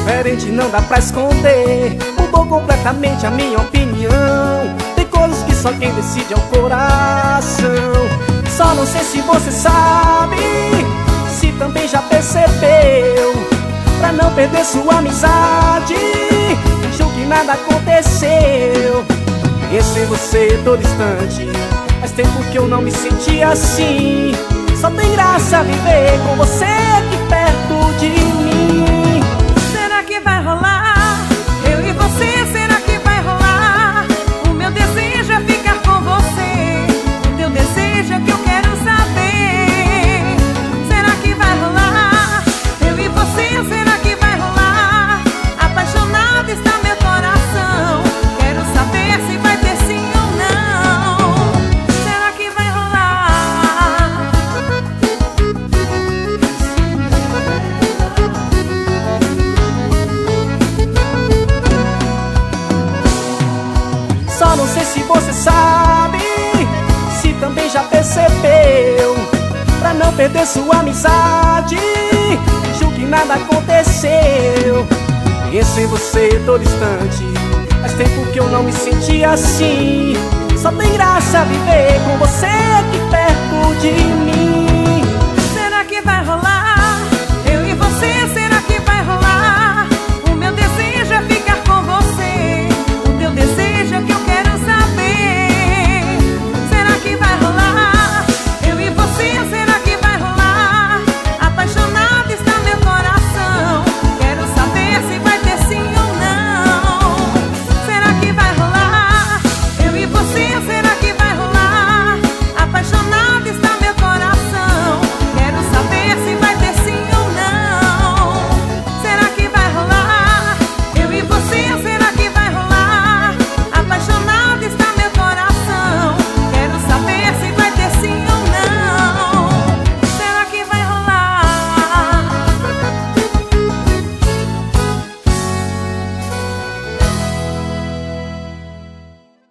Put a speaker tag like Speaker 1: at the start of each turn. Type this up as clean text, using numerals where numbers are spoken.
Speaker 1: diferente, não dá pra esconder. Mudou completamente a minha opinião. Tem coisas que só quem decide é o coração. Só não sei se você sabe, se também já percebeu. Pra não perder sua amizade, fingiu que nada aconteceu. Penso em você todo instante, faz tempo que eu não me senti assim. Só tem graça viver com você aqui perto de mim.
Speaker 2: Será que vai rolar? Eu e você, será que vai rolar? O meu desejo é ficar com você. O teu desejo é que eu quero saber. Será que vai rolar? Eu e você, será que vai rolar? Apaixonado está meu coração. Quero saber se vai ter sim ou não. Será que vai rolar?
Speaker 1: Só não sei se você sabe, se também já percebeu. Pra não perder sua amizade, fingiu que nada aconteceu. Penso em você todo instante, faz tempo que eu não me senti assim. Só tem graça viver com você aqui perto de mim.
Speaker 2: Será que vai rolar?